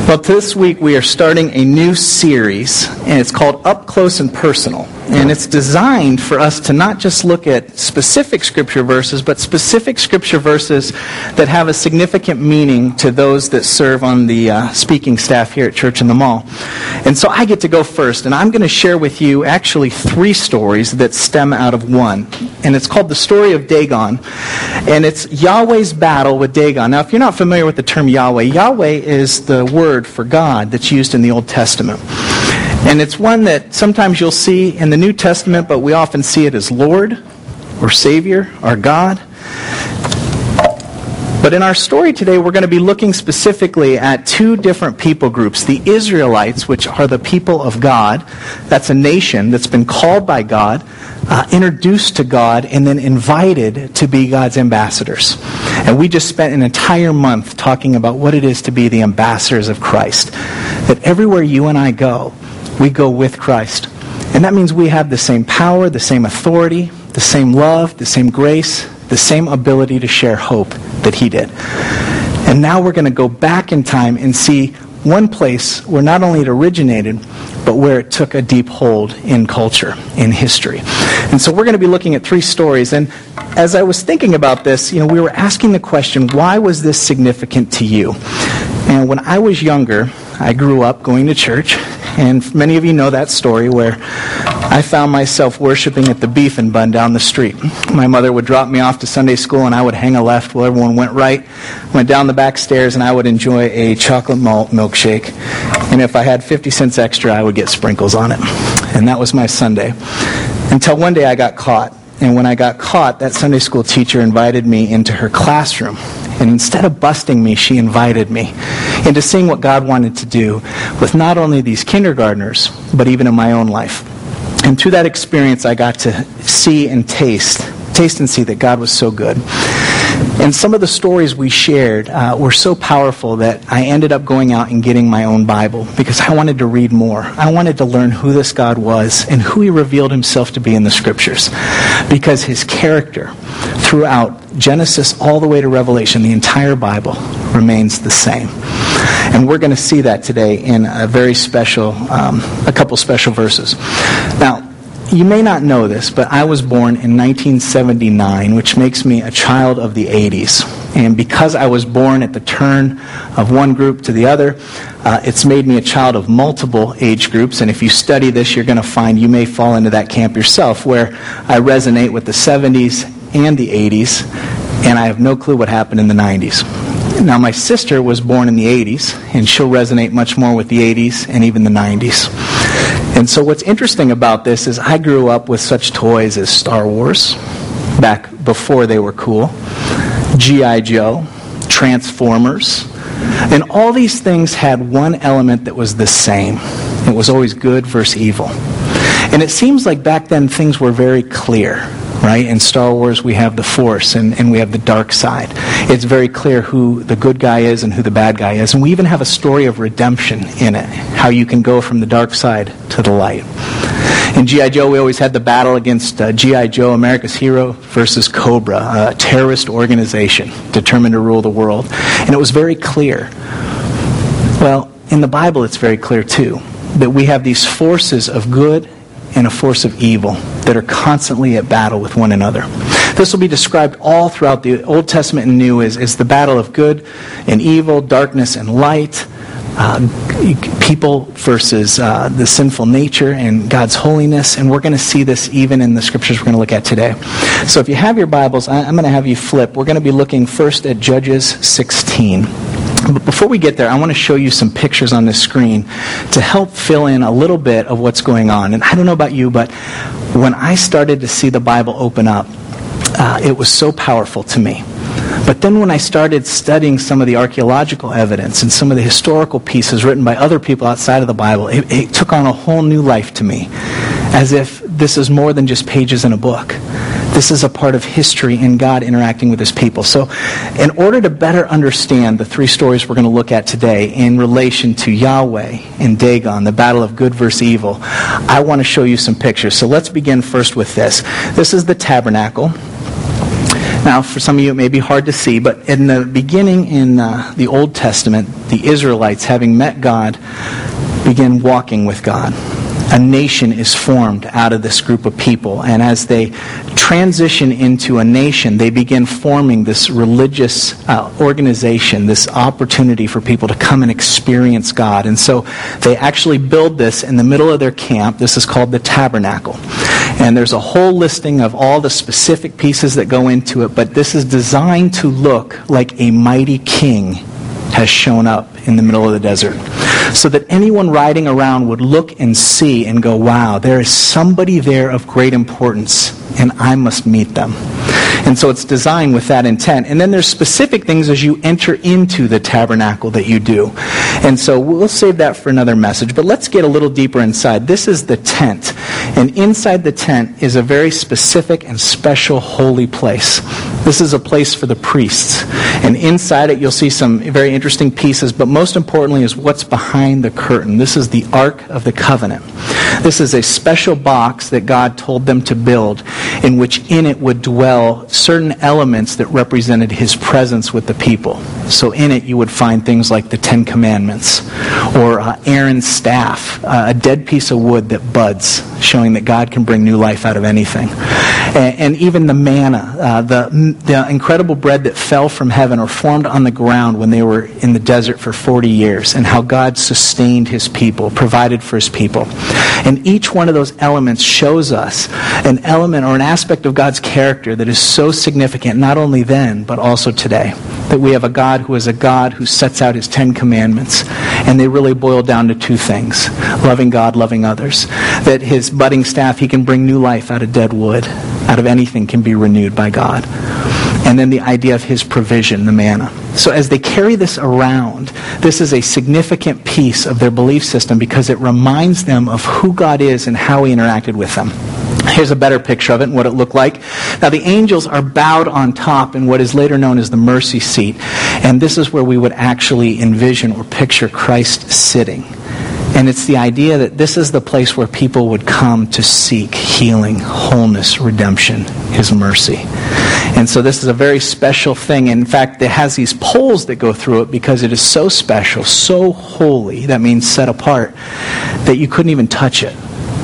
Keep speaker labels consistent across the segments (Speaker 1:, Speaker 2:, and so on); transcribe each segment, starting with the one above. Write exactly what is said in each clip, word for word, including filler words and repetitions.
Speaker 1: Well, this week we are starting a new series, and it's called Up Close and Personal. And it's designed for us to not just look at specific scripture verses, but specific scripture verses that have a significant meaning to those that serve on the uh, speaking staff here at Church in the Mall. And so I get to go first, and I'm going to share with you actually three stories that stem out of one. And it's called the story of Dagon, and it's Yahweh's battle with Dagon. Now, if you're not familiar with the term Yahweh, Yahweh is the word for God that's used in the Old Testament. And it's one that sometimes you'll see in the New Testament, but we often see it as Lord or Savior or God. But in our story today, we're going to be looking specifically at two different people groups. The Israelites, which are the people of God. That's a nation that's been called by God, uh, introduced to God, and then invited to be God's ambassadors. And we just spent an entire month talking about what it is to be the ambassadors of Christ. That everywhere you and I go, we go with Christ. And that means we have the same power, the same authority, the same love, the same grace, the same ability to share hope that he did. And now we're going to go back in time and see one place where not only it originated, but where it took a deep hold in culture, in history. And so we're going to be looking at three stories. And as I was thinking about this, you know, we were asking the question, why was this significant to you? And when I was younger, I grew up going to church. And many of you know that story where I found myself worshiping at the Beef and Bun down the street. My mother would drop me off to Sunday school, and I would hang a left while everyone went right. Went down the back stairs, and I would enjoy a chocolate malt milkshake. And if I had fifty cents extra, I would get sprinkles on it. And that was my Sunday. Until one day I got caught. And when I got caught, that Sunday school teacher invited me into her classroom. And instead of busting me, she invited me into seeing what God wanted to do with not only these kindergartners, but even in my own life. And through that experience, I got to see and taste, taste and see that God was so good. And some of the stories we shared uh, were so powerful that I ended up going out and getting my own Bible because I wanted to read more. I wanted to learn who this God was and who he revealed himself to be in the Scriptures. Because his character throughout Genesis all the way to Revelation, the entire Bible, remains the same. And we're going to see that today in a very special, um, a couple special verses. Now, you may not know this, but I was born in nineteen seventy-nine, which makes me a child of the eighties. And because I was born at the turn of one group to the other, uh, it's made me a child of multiple age groups. And if you study this, you're going to find you may fall into that camp yourself, where I resonate with the seventies and the eighties, and I have no clue what happened in the nineties. Now, my sister was born in the eighties, and she'll resonate much more with the eighties and even the nineties. And so what's interesting about this is I grew up with such toys as Star Wars, back before they were cool, G I Joe, Transformers, and all these things had one element that was the same. It was always good versus evil. And it seems like back then things were very clear, right? In Star Wars we have the Force and, and we have the dark side. It's very clear who the good guy is and who the bad guy is. And we even have a story of redemption in it, how you can go from the dark side to the light. In G I Joe, we always had the battle against uh, G I Joe, America's Hero, versus Cobra, a terrorist organization determined to rule the world. And it was very clear. Well, in the Bible it's very clear too, that we have these forces of good and a force of evil that are constantly at battle with one another. This will be described all throughout the Old Testament and New as, as the battle of good and evil, darkness and light, uh, people versus uh, the sinful nature and God's holiness. And we're going to see this even in the scriptures we're going to look at today. So if you have your Bibles, I'm going to have you flip. We're going to be looking first at Judges sixteen. But before we get there, I want to show you some pictures on this screen to help fill in a little bit of what's going on. And I don't know about you, but when I started to see the Bible open up, uh, it was so powerful to me. But then when I started studying some of the archaeological evidence and some of the historical pieces written by other people outside of the Bible, it, it took on a whole new life to me, as if this is more than just pages in a book. This is a part of history and God interacting with his people. So in order to better understand the three stories we're going to look at today in relation to Yahweh and Dagon, the battle of good versus evil, I want to show you some pictures. So let's begin first with this. This is the tabernacle. Now, for some of you, it may be hard to see, but in the beginning in uh, the Old Testament, the Israelites, having met God, begin walking with God. A nation is formed out of this group of people, and as they transition into a nation, they begin forming this religious uh, organization, this opportunity for people to come and experience God. And so they actually build this in the middle of their camp. This is called the tabernacle. And there's a whole listing of all the specific pieces that go into it, but this is designed to look like a mighty king has shown up in the middle of the desert, so that anyone riding around would look and see and go, wow, there is somebody there of great importance, and I must meet them. And so it's designed with that intent. And then there's specific things as you enter into the tabernacle that you do. And so we'll save that for another message, but let's get a little deeper inside. This is the tent. And inside the tent is a very specific and special holy place. This is a place for the priests. And inside it you'll see some very interesting pieces, but most importantly is what's behind the curtain. This is the Ark of the Covenant. This is a special box that God told them to build, in which in it would dwell certain elements that represented His presence with the people. So in it you would find things like the Ten Commandments, or uh, Aaron's staff, uh, a dead piece of wood that buds, showing that God can bring new life out of anything. And, and even the manna, uh, the, the incredible bread that fell from heaven or formed on the ground when they were in the desert for forty years, and how God sustained His people, provided for His people. And each one of those elements shows us an element or an aspect of God's character that is so significant, not only then, but also today. That we have a God who is a God who sets out His Ten Commandments, and they really boil down to two things: loving God, loving others. That His budding staff, He can bring new life out of dead wood. Out of anything can be renewed by God. And then the idea of His provision, the manna. So as they carry this around, this is a significant piece of their belief system because it reminds them of who God is and how He interacted with them. Here's a better picture of it and what it looked like. Now the angels are bowed on top in what is later known as the mercy seat. And this is where we would actually envision or picture Christ sitting. And it's the idea that this is the place where people would come to seek healing, wholeness, redemption, His mercy. And so this is a very special thing. In fact, it has these poles that go through it because it is so special, so holy, that means set apart, that you couldn't even touch it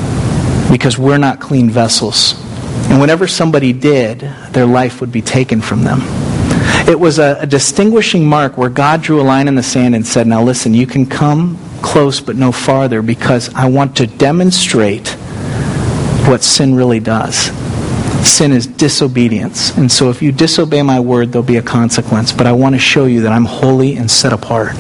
Speaker 1: because we're not clean vessels. And whenever somebody did, their life would be taken from them. It was a, a distinguishing mark where God drew a line in the sand and said, now listen, you can come close but no farther because I want to demonstrate what sin really does. Sin is disobedience. And so if you disobey my word, there'll be a consequence. But I want to show you that I'm holy and set apart.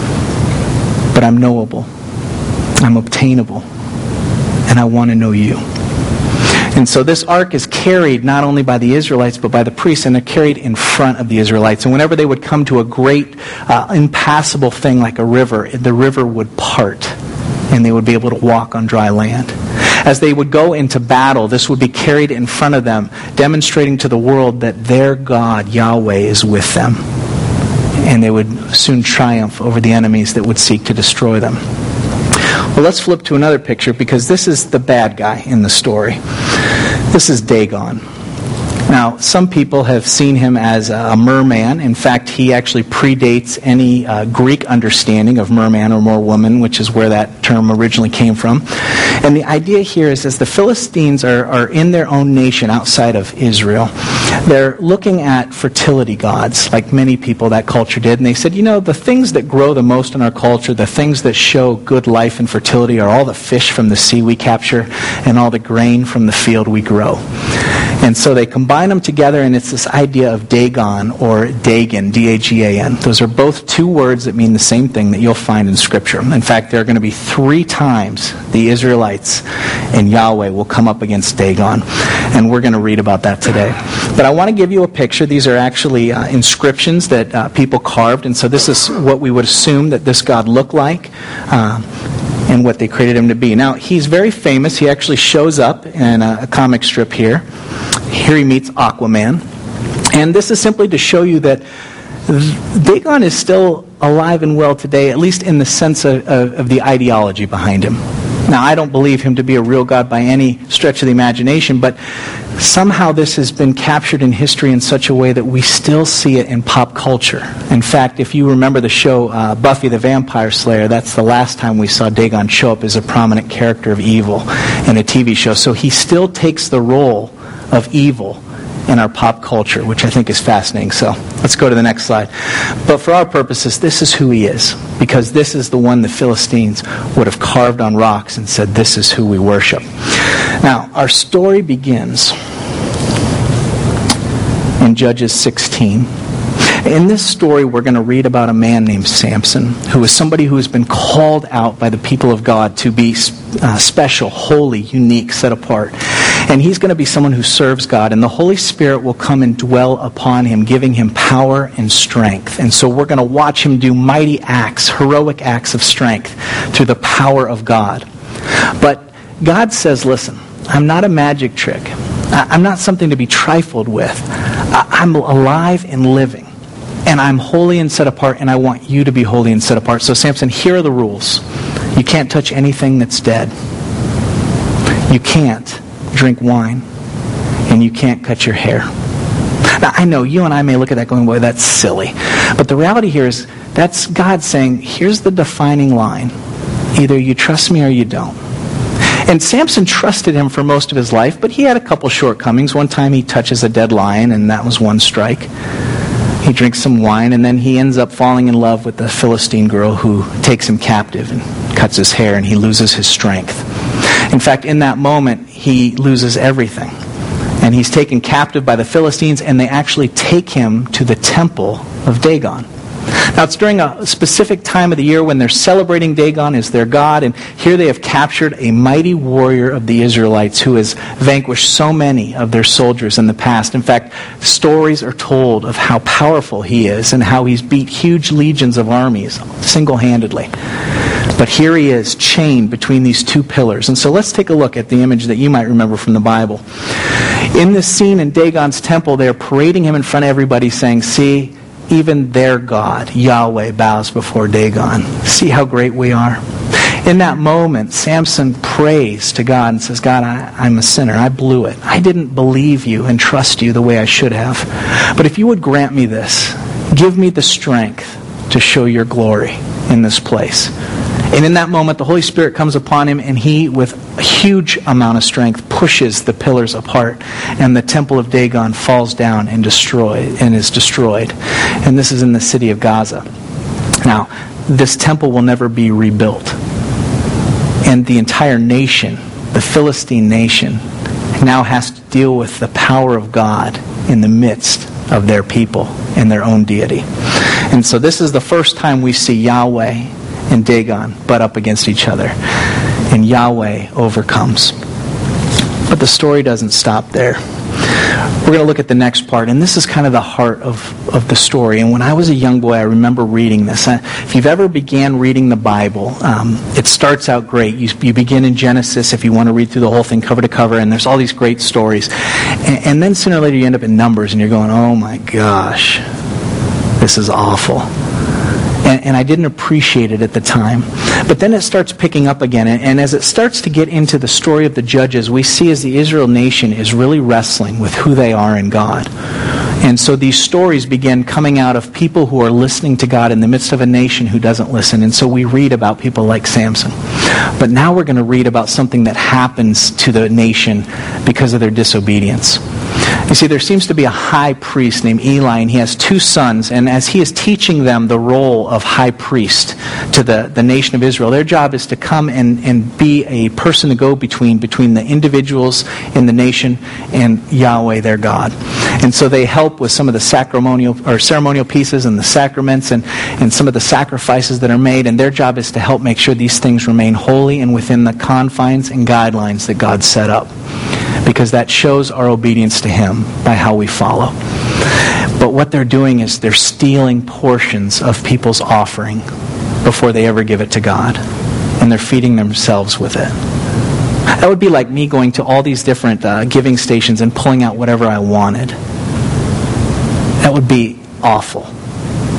Speaker 1: But I'm knowable. I'm obtainable. And I want to know you. And so this ark is carried not only by the Israelites, but by the priests, and they're carried in front of the Israelites. And whenever they would come to a great, uh, impassable thing like a river, the river would part, and they would be able to walk on dry land. As they would go into battle, this would be carried in front of them, demonstrating to the world that their God, Yahweh, is with them. And they would soon triumph over the enemies that would seek to destroy them. Well, let's flip to another picture because this is the bad guy in the story. This is Dagon. Now, some people have seen him as a merman. In fact, he actually predates any uh, Greek understanding of merman or merwoman, which is where that term originally came from. And the idea here is as the Philistines are, are in their own nation outside of Israel, they're looking at fertility gods, like many people that culture did. And they said, you know, the things that grow the most in our culture, the things that show good life and fertility are all the fish from the sea we capture and all the grain from the field we grow. And so they combine them together, and it's this idea of Dagon or Dagon, D A G A N. Those are both two words that mean the same thing that you'll find in Scripture. In fact, there are going to be three times the Israelites and Yahweh will come up against Dagon, and we're going to read about that today. But I want to give you a picture. These are actually uh, inscriptions that uh, people carved, and so this is what we would assume that this god looked like. Uh, and what they created him to be. Now, he's very famous. He actually shows up in a, a comic strip here. Here he meets Aquaman. And this is simply to show you that Dagon is still alive and well today, at least in the sense of, of, of the ideology behind him. Now, I don't believe him to be a real God by any stretch of the imagination, but somehow this has been captured in history in such a way that we still see it in pop culture. In fact, if you remember the show uh, Buffy the Vampire Slayer, that's the last time we saw Dagon show up as a prominent character of evil in a T V show. So he still takes the role of evil in our pop culture, which I think is fascinating. So let's go to the next slide. But for our purposes, this is who he is, because this is the one the Philistines would have carved on rocks and said, this is who we worship. Now, our story begins in Judges sixteen. In this story, we're going to read about a man named Samson, who is somebody who has been called out by the people of God to be uh, special, holy, unique, set apart. And he's going to be someone who serves God, and the Holy Spirit will come and dwell upon him, giving him power and strength. And so we're going to watch him do mighty acts, heroic acts of strength through the power of God. But God says, listen, I'm not a magic trick. I'm not something to be trifled with. I'm alive and living. And I'm holy and set apart, and I want you to be holy and set apart. So Samson, here are the rules. You can't touch anything that's dead. You can't drink wine. And you can't cut your hair. Now, I know you and I may look at that going, boy, that's silly. But the reality here is that's God saying, here's the defining line. Either you trust me or you don't. And Samson trusted him for most of his life, but he had a couple shortcomings. One time he touches a dead lion, and that was one strike. He drinks some wine, and then he ends up falling in love with the Philistine girl who takes him captive and cuts his hair, and he loses his strength. In fact, in that moment, he loses everything. And he's taken captive by the Philistines, and they actually take him to the temple of Dagon. Now, it's during a specific time of the year when they're celebrating Dagon as their god, and here they have captured a mighty warrior of the Israelites who has vanquished so many of their soldiers in the past. In fact, stories are told of how powerful he is and how he's beat huge legions of armies single-handedly. But here he is, chained between these two pillars. And so let's take a look at the image that you might remember from the Bible. In this scene in Dagon's temple, they're parading him in front of everybody saying, see, even their God, Yahweh, bows before Dagon. See how great we are? In that moment, Samson prays to God and says, God, I, I'm a sinner. I blew it. I didn't believe you and trust you the way I should have. But if you would grant me this, give me the strength to show your glory in this place. And in that moment, the Holy Spirit comes upon him, and he, with a huge amount of strength, pushes the pillars apart, and the temple of Dagon falls down and destroyed and is destroyed. And this is in the city of Gaza. Now, this temple will never be rebuilt. And the entire nation, the Philistine nation, now has to deal with the power of God in the midst of their people and their own deity. And so this is the first time we see Yahweh and Dagon butt up against each other. And Yahweh overcomes. But the story doesn't stop there. We're going to look at the next part, and this is kind of the heart of, of the story. And when I was a young boy, I remember reading this. If you've ever began reading the Bible, um, it starts out great. You, you begin in Genesis if you want to read through the whole thing cover to cover, and there's all these great stories. And, and then sooner or later you end up in Numbers, and you're going, oh my gosh, this is awful. And, and I didn't appreciate it at the time. But then it starts picking up again. And, and as it starts to get into the story of the judges, we see as the Israel nation is really wrestling with who they are in God. And so these stories begin coming out of people who are listening to God in the midst of a nation who doesn't listen. And so we read about people like Samson. But now we're going to read about something that happens to the nation because of their disobedience. You see, there seems to be a high priest named Eli, and he has two sons. And as he is teaching them the role of high priest to the, the nation of Israel, their job is to come and, and be a person to go between, between the individuals in the nation and Yahweh, their God. And so they help with some of the sacramental or ceremonial pieces and the sacraments and, and some of the sacrifices that are made. And their job is to help make sure these things remain holy and within the confines and guidelines that God set up. Because that shows our obedience to Him by how we follow. But what they're doing is they're stealing portions of people's offering before they ever give it to God. And they're feeding themselves with it. That would be like me going to all these different uh, giving stations and pulling out whatever I wanted. That would be awful.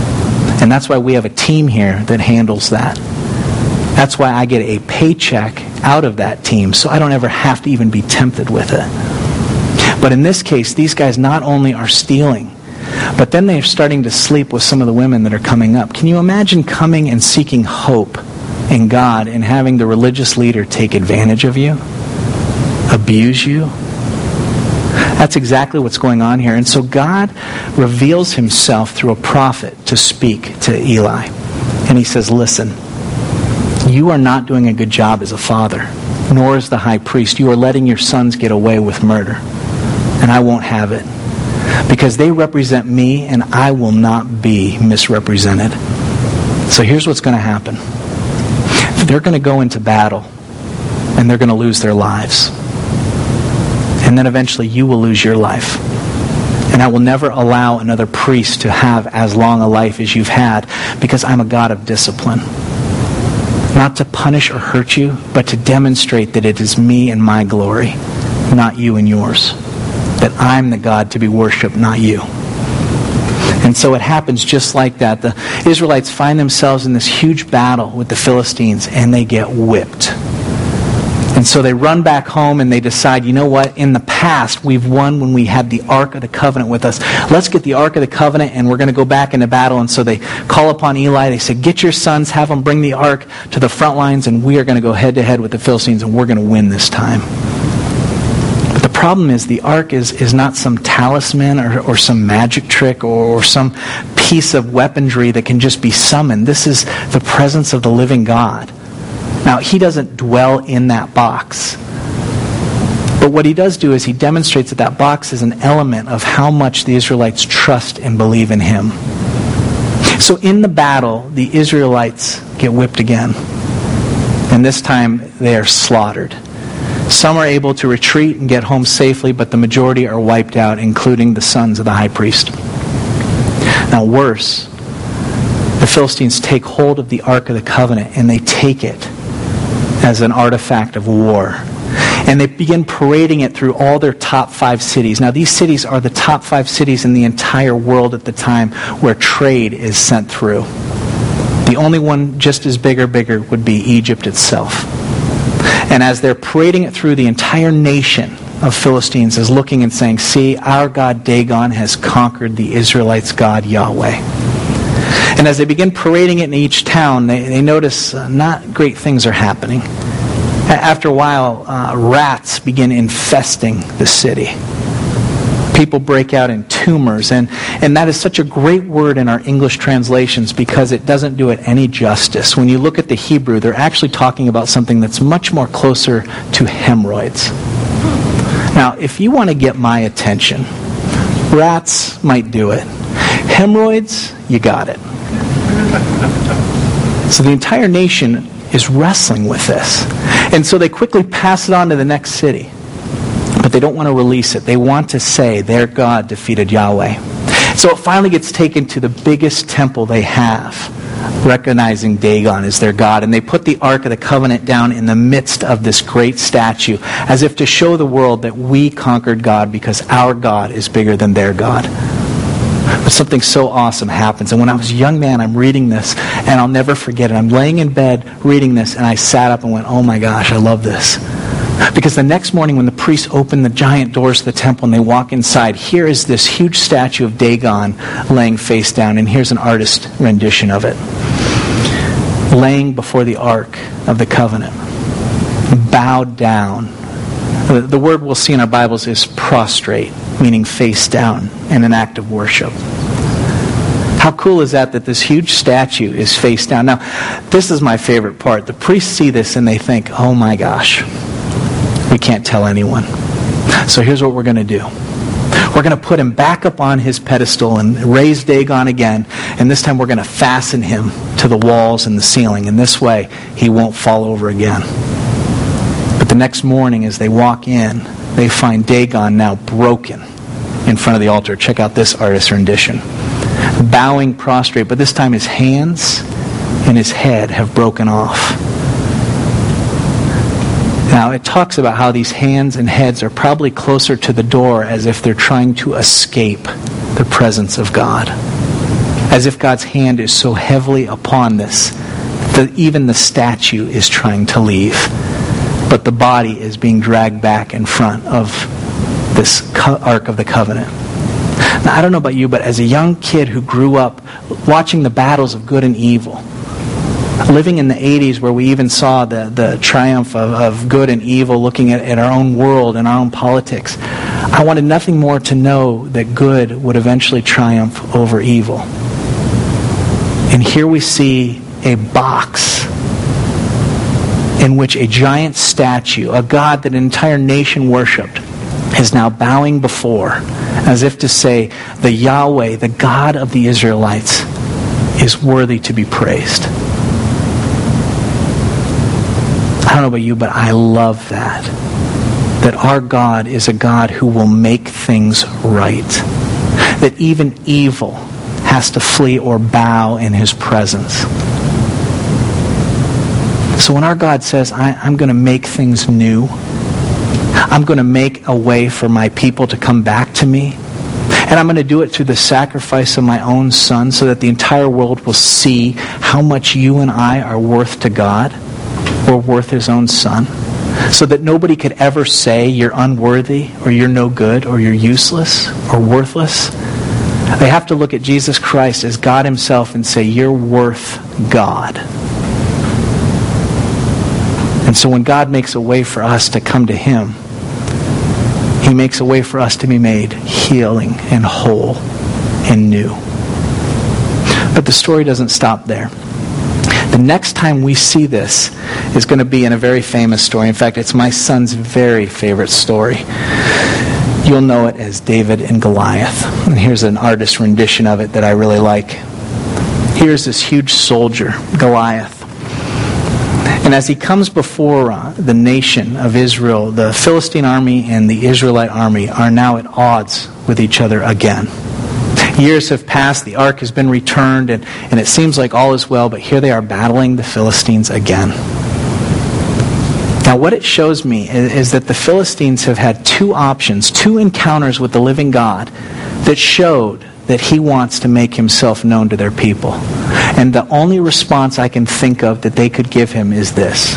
Speaker 1: And that's why we have a team here that handles that. That's why I get a paycheck out of that team so I don't ever have to even be tempted with it. But in this case, these guys not only are stealing, but then they're starting to sleep with some of the women that are coming up. Can you imagine coming and seeking hope in God and having the religious leader take advantage of you? Abuse you? That's exactly what's going on here. And so God reveals himself through a prophet to speak to Eli. And he says, listen, you are not doing a good job as a father, nor as the high priest. You are letting your sons get away with murder. And I won't have it. Because they represent me, and I will not be misrepresented. So here's what's going to happen. They're going to go into battle, and they're going to lose their lives. And then eventually you will lose your life. And I will never allow another priest to have as long a life as you've had, because I'm a God of discipline. Not to punish or hurt you, but to demonstrate that it is me and my glory, not you and yours. That I'm the God to be worshipped, not you. And so it happens just like that. The Israelites find themselves in this huge battle with the Philistines, and they get whipped. And so they run back home and they decide, you know what, in the past we've won when we had the Ark of the Covenant with us. Let's get the Ark of the Covenant and we're going to go back into battle. And so they call upon Eli. They say, get your sons, have them bring the Ark to the front lines, and we are going to go head to head with the Philistines, and we're going to win this time. But the problem is the Ark is, is not some talisman or, or some magic trick or, or some piece of weaponry that can just be summoned. This is the presence of the living God. Now, he doesn't dwell in that box. But what he does do is he demonstrates that that box is an element of how much the Israelites trust and believe in him. So in the battle, the Israelites get whipped again. And this time, they are slaughtered. Some are able to retreat and get home safely, but the majority are wiped out, including the sons of the high priest. Now, worse, the Philistines take hold of the Ark of the Covenant, and they take it as an artifact of war. And they begin parading it through all their top five cities. Now, these cities are the top five cities in the entire world at the time where trade is sent through. The only one just as big or bigger would be Egypt itself. And as they're parading it through, the entire nation of Philistines is looking and saying, see, our God Dagon has conquered the Israelites' God Yahweh. And as they begin parading it in each town, they, they notice uh, not great things are happening. After a while, uh, rats begin infesting the city. People break out in tumors. And, and that is such a great word in our English translations because it doesn't do it any justice. When you look at the Hebrew, they're actually talking about something that's much more closer to hemorrhoids. Now, if you want to get my attention, rats might do it. Hemorrhoids, you got it. So the entire nation is wrestling with this. And so they quickly pass it on to the next city. But they don't want to release it. They want to say their God defeated Yahweh. So it finally gets taken to the biggest temple they have, recognizing Dagon as their God. And they put the Ark of the Covenant down in the midst of this great statue, as if to show the world that we conquered God because our God is bigger than their God. But something so awesome happens. And when I was a young man, I'm reading this, and I'll never forget it. I'm laying in bed reading this, and I sat up and went, oh my gosh, I love this. Because the next morning when the priests open the giant doors to the temple and they walk inside, here is this huge statue of Dagon laying face down, and here's an artist rendition of it. Laying before the Ark of the Covenant, bowed down. The word we'll see in our Bibles is prostrate, meaning face down, in an act of worship. How cool is that, that this huge statue is face down? Now, this is my favorite part. The priests see this and they think, oh my gosh, we can't tell anyone. So here's what we're going to do. We're going to put him back up on his pedestal and raise Dagon again, and this time we're going to fasten him to the walls and the ceiling, and this way he won't fall over again. But the next morning as they walk in, they find Dagon now broken in front of the altar. Check out this artist's rendition. Bowing prostrate, but this time his hands and his head have broken off. Now it talks about how these hands and heads are probably closer to the door as if they're trying to escape the presence of God. As if God's hand is so heavily upon this that even the statue is trying to leave. But the body is being dragged back in front of this co- Ark of the Covenant. Now, I don't know about you, but as a young kid who grew up watching the battles of good and evil, living in the eighties where we even saw the, the triumph of, of good and evil, looking at, at our own world and our own politics, I wanted nothing more to know that good would eventually triumph over evil. And here we see a box in which a giant statue, a god that an entire nation worshipped, is now bowing before, as if to say, the Yahweh, the God of the Israelites, is worthy to be praised. I don't know about you, but I love that. That our God is a God who will make things right. That even evil has to flee or bow in His presence. So when our God says, I, I'm going to make things new, I'm going to make a way for my people to come back to me, and I'm going to do it through the sacrifice of my own Son so that the entire world will see how much you and I are worth to God, or worth His own Son, so that nobody could ever say you're unworthy, or you're no good, or you're useless, or worthless. They have to look at Jesus Christ as God Himself and say, you're worth God. And so when God makes a way for us to come to Him, He makes a way for us to be made healing and whole and new. But the story doesn't stop there. The next time we see this is going to be in a very famous story. In fact, it's my son's very favorite story. You'll know it as David and Goliath. And here's an artist's rendition of it that I really like. Here's this huge soldier, Goliath. And as he comes before uh, the nation of Israel, the Philistine army and the Israelite army are now at odds with each other again. Years have passed, the ark has been returned, and, and it seems like all is well, but here they are battling the Philistines again. Now what it shows me is, is that the Philistines have had two options, two encounters with the living God that showed that He wants to make Himself known to their people. And the only response I can think of that they could give Him is this: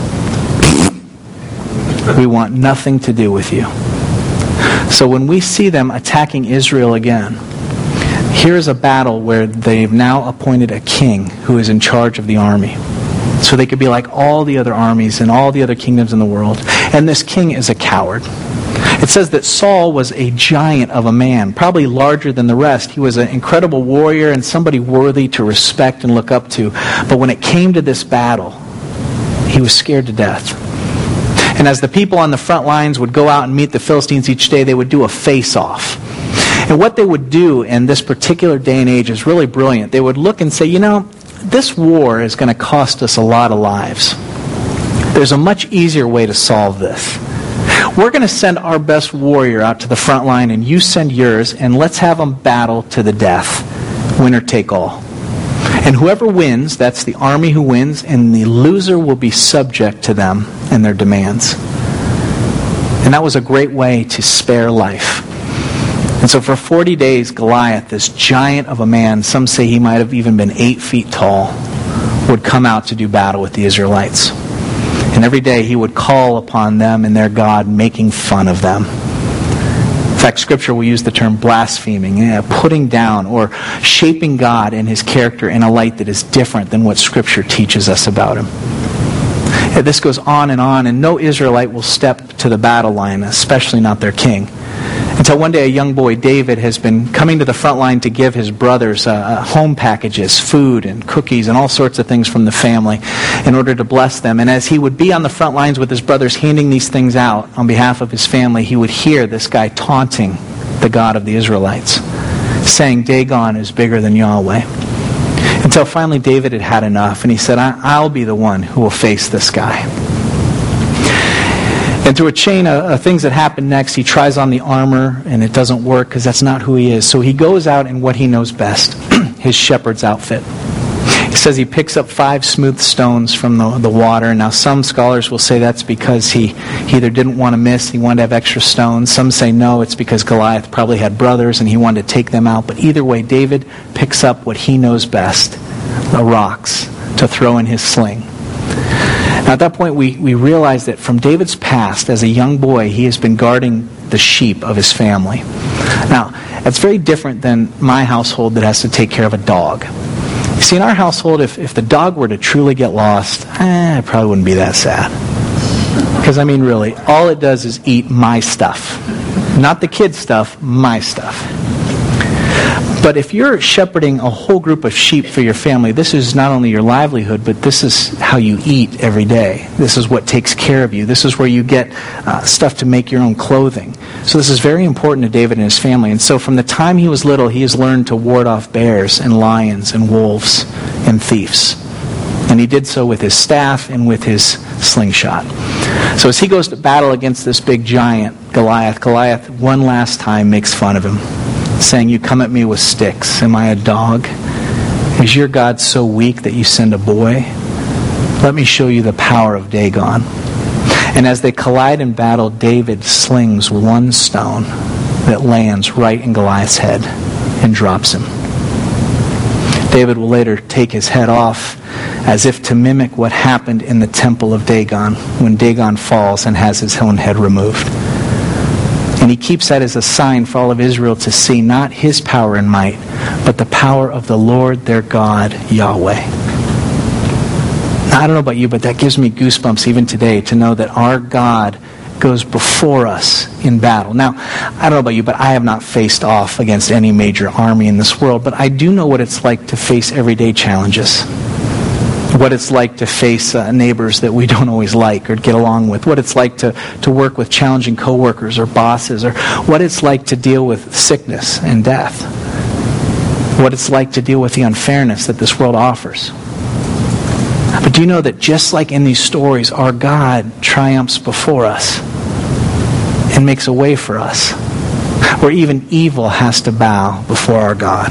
Speaker 1: we want nothing to do with you. So when we see them attacking Israel again, here's a battle where they've now appointed a king who is in charge of the army. So they could be like all the other armies and all the other kingdoms in the world. And this king is a coward. It says that Saul was a giant of a man, probably larger than the rest. He was an incredible warrior and somebody worthy to respect and look up to. But when it came to this battle, he was scared to death. And as the people on the front lines would go out and meet the Philistines each day, they would do a face-off. And what they would do in this particular day and age is really brilliant. They would look and say, you know, this war is going to cost us a lot of lives. There's a much easier way to solve this. We're going to send our best warrior out to the front line, and you send yours, and let's have them battle to the death. Winner take all. And whoever wins, that's the army who wins, and the loser will be subject to them and their demands. And that was a great way to spare life. And so for forty days, Goliath, this giant of a man, some say he might have even been eight feet tall, would come out to do battle with the Israelites. And every day he would call upon them and their God, making fun of them. In fact, Scripture will use the term blaspheming, you know, putting down or shaping God and His character in a light that is different than what Scripture teaches us about Him. And this goes on and on, and no Israelite will step to the battle line, especially not their king. Until one day a young boy, David, has been coming to the front line to give his brothers uh, home packages, food and cookies and all sorts of things from the family in order to bless them. And as he would be on the front lines with his brothers handing these things out on behalf of his family, he would hear this guy taunting the God of the Israelites, saying Dagon is bigger than Yahweh. Until finally David had had enough, and he said, I- I'll be the one who will face this guy. And through a chain of, of things that happen next, he tries on the armor, and it doesn't work because that's not who he is. So he goes out in what he knows best, his shepherd's outfit. He says he picks up five smooth stones from the, the water. Now some scholars will say that's because he, he either didn't want to miss, he wanted to have extra stones. Some say no, it's because Goliath probably had brothers and he wanted to take them out. But either way, David picks up what he knows best, the rocks, to throw in his sling. Now at that point we, we realize that from David's past, as a young boy, he has been guarding the sheep of his family. Now, that's very different than my household that has to take care of a dog. You see, in our household, if, if the dog were to truly get lost, eh, it probably wouldn't be that sad. Because, I mean, really, all it does is eat my stuff. Not the kids' stuff, my stuff. But if you're shepherding a whole group of sheep for your family, this is not only your livelihood, but this is how you eat every day. This is what takes care of you. This is where you get uh, stuff to make your own clothing. So this is very important to David and his family. And so from the time he was little, he has learned to ward off bears and lions and wolves and thieves. And he did so with his staff and with his slingshot. So as he goes to battle against this big giant, Goliath, Goliath one last time makes fun of him, saying, "You come at me with sticks. Am I a dog? Is your God so weak that you send a boy? Let me show you the power of Dagon." And as they collide in battle, David slings one stone that lands right in Goliath's head and drops him. David will later take his head off as if to mimic what happened in the temple of Dagon when Dagon falls and has his own head removed. And he keeps that as a sign for all of Israel to see not his power and might, but the power of the Lord their God, Yahweh. Now, I don't know about you, but that gives me goosebumps even today to know that our God goes before us in battle. Now, I don't know about you, but I have not faced off against any major army in this world, but I do know what it's like to face everyday challenges. What it's like to face uh, neighbors that we don't always like or get along with. What it's like to, to work with challenging coworkers or bosses. Or what it's like to deal with sickness and death. What it's like to deal with the unfairness that this world offers. But do you know that just like in these stories, our God triumphs before us and makes a way for us, where even evil has to bow before our God.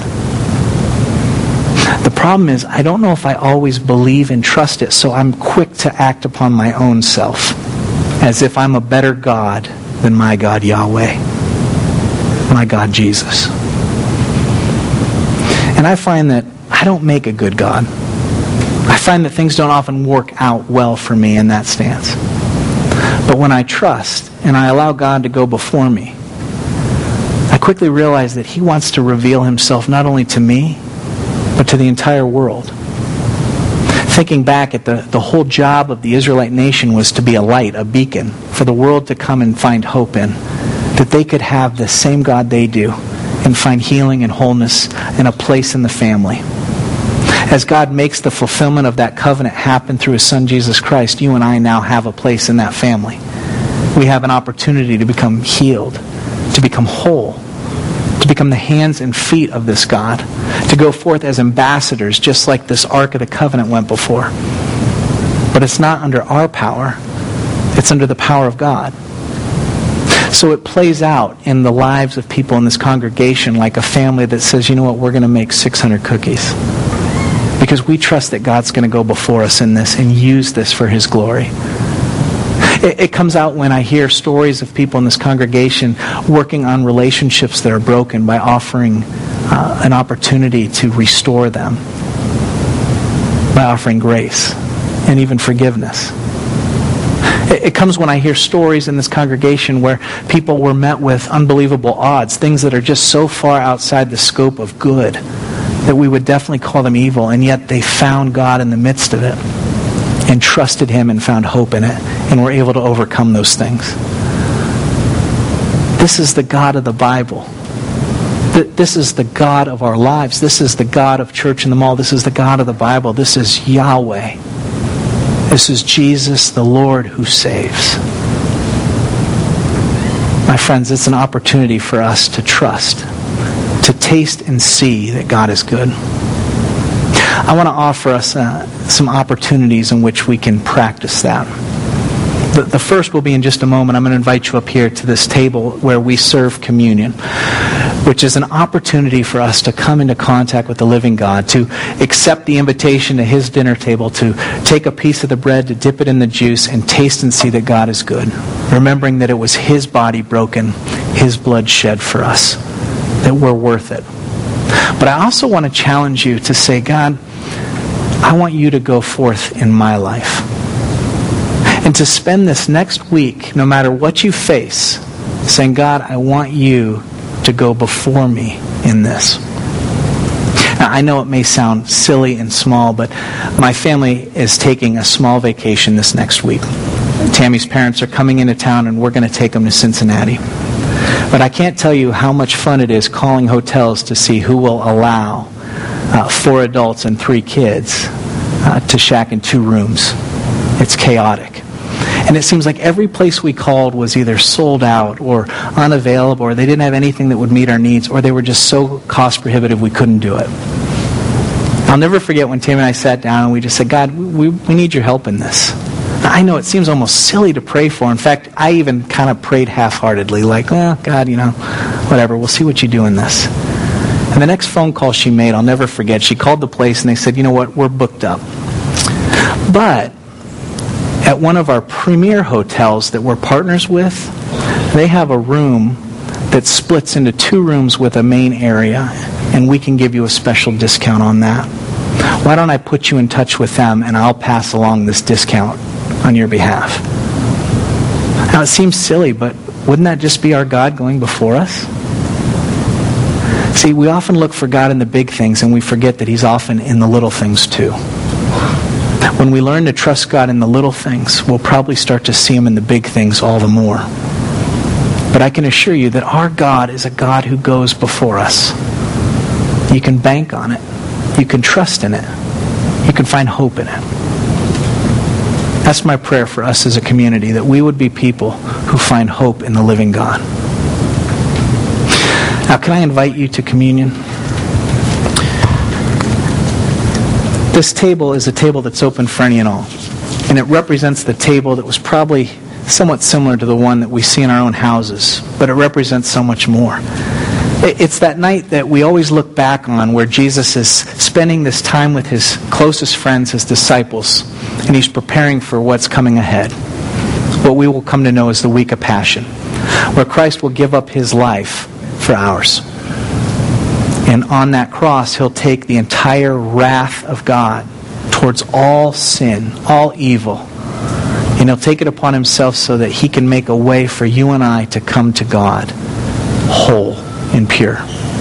Speaker 1: The problem is, I don't know if I always believe and trust it, so I'm quick to act upon my own self, as if I'm a better God than my God Yahweh, my God Jesus. And I find that I don't make a good God. I find that things don't often work out well for me in that stance. But when I trust and I allow God to go before me, I quickly realize that He wants to reveal Himself not only to me, but to the entire world. Thinking back at the, the whole job of the Israelite nation was to be a light, a beacon, for the world to come and find hope in. That they could have the same God they do and find healing and wholeness and a place in the family. As God makes the fulfillment of that covenant happen through His Son Jesus Christ, you and I now have a place in that family. We have an opportunity to become healed, to become whole, to become the hands and feet of this God, to go forth as ambassadors just like this Ark of the Covenant went before. But it's not under our power, it's under the power of God. So it plays out in the lives of people in this congregation like a family that says, you know what, we're going to make six hundred cookies. Because we trust that God's going to go before us in this and use this for His glory. It, it comes out when I hear stories of people in this congregation working on relationships that are broken by offering uh, an opportunity to restore them. By offering grace and even forgiveness. It, it comes when I hear stories in this congregation where people were met with unbelievable odds, things that are just so far outside the scope of good that we would definitely call them evil, and yet they found God in the midst of it and trusted Him and found hope in it and were able to overcome those things. This is the God of the Bible. This is the God of our lives. This is the God of Church in the Mall. This is the God of the Bible. This is Yahweh. This is Jesus, the Lord who saves. My friends, it's an opportunity for us to trust, to taste and see that God is good. I want to offer us uh, some opportunities in which we can practice that. The, the first will be in just a moment. I'm going to invite you up here to this table where we serve communion, which is an opportunity for us to come into contact with the living God, to accept the invitation to His dinner table, to take a piece of the bread, to dip it in the juice, and taste and see that God is good. Remembering that it was His body broken, His blood shed for us, that we're worth it. But I also want to challenge you to say, God, I want you to go forth in my life. And to spend this next week, no matter what you face, saying, God, I want you to go before me in this. Now, I know it may sound silly and small, but my family is taking a small vacation this next week. Tammy's parents are coming into town, and we're going to take them to Cincinnati. But I can't tell you how much fun it is calling hotels to see who will allow uh, four adults and three kids uh, to shack in two rooms. It's chaotic. And it seems like every place we called was either sold out or unavailable, or they didn't have anything that would meet our needs, or they were just so cost prohibitive we couldn't do it. I'll never forget when Tammy and I sat down and we just said, God, we, we need your help in this. I know it seems almost silly to pray for. In fact, I even kind of prayed half-heartedly, like, well, God, you know, whatever, we'll see what you do in this. And the next phone call she made, I'll never forget, she called the place and they said, you know what, we're booked up. But at one of our premier hotels that we're partners with, they have a room that splits into two rooms with a main area, and we can give you a special discount on that. Why don't I put you in touch with them and I'll pass along this discount on your behalf? Now it seems silly, but wouldn't that just be our God going before us? See, we often look for God in the big things and we forget that He's often in the little things too. When we learn to trust God in the little things, we'll probably start to see Him in the big things all the more. But I can assure you that our God is a God who goes before us. You can bank on it. You can trust in it. You can find hope in it. That's my prayer for us as a community, that we would be people who find hope in the living God. Now, can I invite you to communion? This table is a table that's open for any and all. And it represents the table that was probably somewhat similar to the one that we see in our own houses, but it represents so much more. It's that night that we always look back on where Jesus is spending this time with His closest friends, His disciples, and He's preparing for what's coming ahead. What we will come to know as the week of Passion, where Christ will give up His life for ours. And on that cross, He'll take the entire wrath of God towards all sin, all evil, and He'll take it upon Himself so that He can make a way for you and I to come to God whole and pure.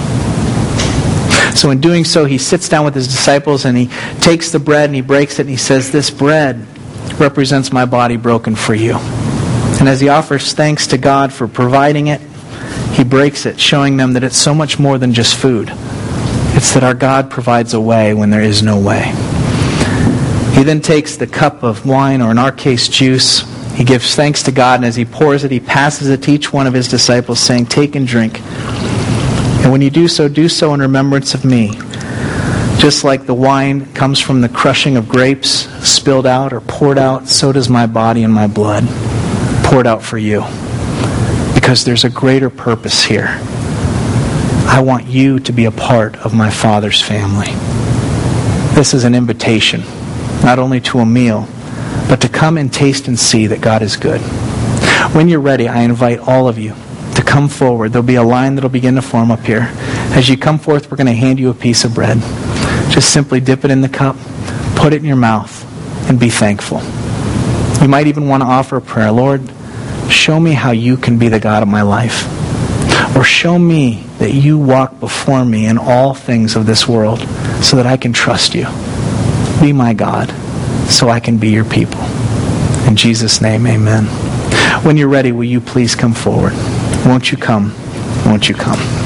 Speaker 1: So in doing so, He sits down with His disciples and He takes the bread and He breaks it and He says, this bread represents my body broken for you. And as He offers thanks to God for providing it, He breaks it, showing them that it's so much more than just food. It's that our God provides a way when there is no way. He then takes the cup of wine, or in our case, juice. He gives thanks to God, and as He pours it, He passes it to each one of His disciples, saying, take and drink. And when you do so, do so in remembrance of me. Just like the wine comes from the crushing of grapes, spilled out or poured out, so does my body and my blood, poured out for you. Because there's a greater purpose here. I want you to be a part of my Father's family. This is an invitation, not only to a meal, but to come and taste and see that God is good. When you're ready, I invite all of you to come forward. There'll be a line that'll begin to form up here. As you come forth, we're going to hand you a piece of bread. Just simply dip it in the cup, put it in your mouth, and be thankful. You might even want to offer a prayer. Lord, show me how you can be the God of my life. Or show me that you walk before me in all things of this world so that I can trust you. Be my God so I can be your people. In Jesus' name, amen. When you're ready, will you please come forward? Won't you come? Won't you come?